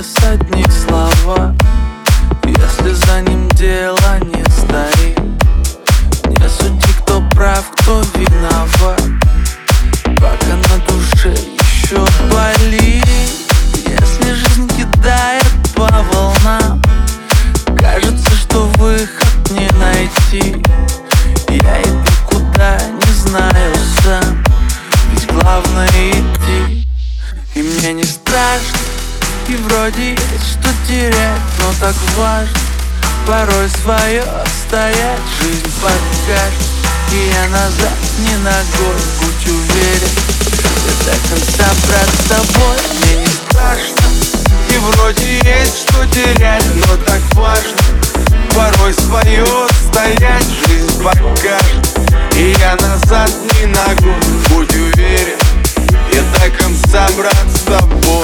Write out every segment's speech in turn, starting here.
без одних слова. Если за ним дело не стоит, не сути, кто прав, кто виноват, пока на душе еще болит. Если жизнь кидает по волнам, кажется, что выход не найти. Я иду куда, не знаю сам, ведь главное идти. И мне не страшно, и вроде есть что терять, но так важно порой свое отстоять. Жизнь покажет, и я назад не ногой, будь уверен, я до конца, брат, с тобой. Мне не страшно, и вроде есть что терять, но так важно порой свое отстоять. Жизнь покажет, и я назад не ногой, будь уверен, я до конца, брат, с тобой.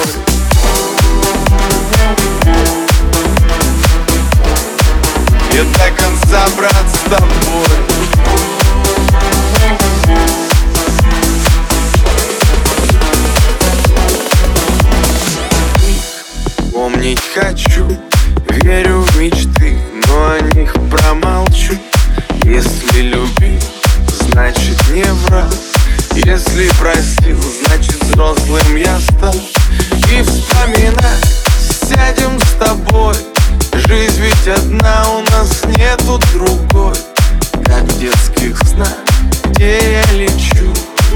Я до конца, брат, с тобой. Помнить хочу, верю в мечты, но о них промолчу. Если любил, значит не врал. Если простил, значит взрослым я стал. И вспоминать сядем с тобой. Жизнь ведь одна, у нас нету другой. Как в детских снах, где я лечу,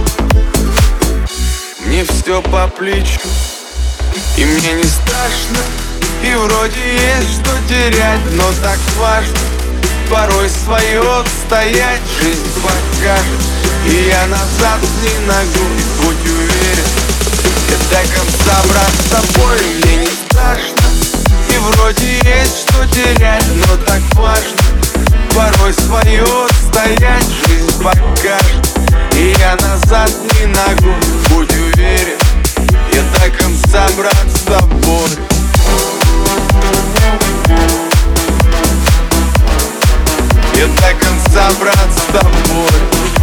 мне все по плечу. И мне не страшно, и вроде есть что терять, но так важно порой свое отстоять. Жизнь покажет, и я назад не ногой, будь уверен, я до конца, брат, с тобой. Мне не страшно, и вроде есть что терять, но так важно порой свое отстоять. Жизнь покажет, и я назад не ногой, будь уверен, я до конца, брат, с тобой. Я до конца, брат, с тобой.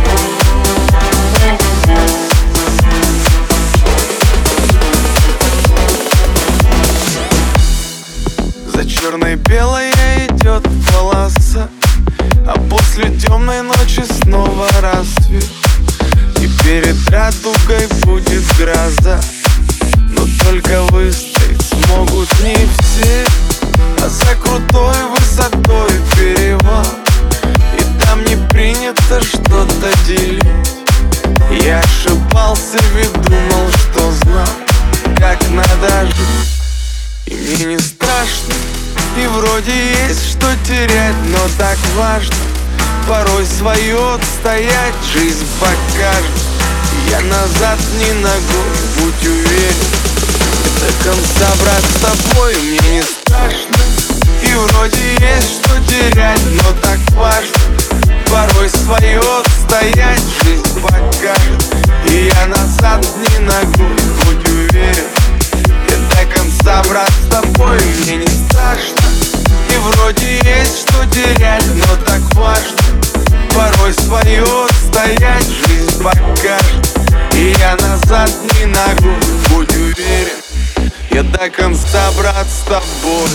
За черной-белой идет полоса, а после темной ночи снова рассвет. И перед радугой будет гроза, но только выстоять смогут не все. А за крутой высотой перевал, и там не принято что-то делить. Я ошибался, ведь думал, что знал, как надо жить. И мне не страшно, и вроде есть что терять, но так важно порой свое отстоять. Жизнь покажет, я назад не ногой, будь уверен, до конца, брат, с тобой. Мне не страшно, и вроде есть что терять, но так важно порой свое отстоять. Жизнь покажет, и я назад не ногой, будь уверен, я до конца, брат, с тобой. Мне не страшно, и вроде есть что терять, но так важно порой свое отстоять. Жизнь покажет, и я назад не ногой, будь уверен, я до конца, брат, с тобой.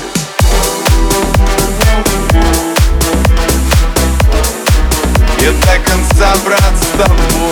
Я до конца, брат, с тобой.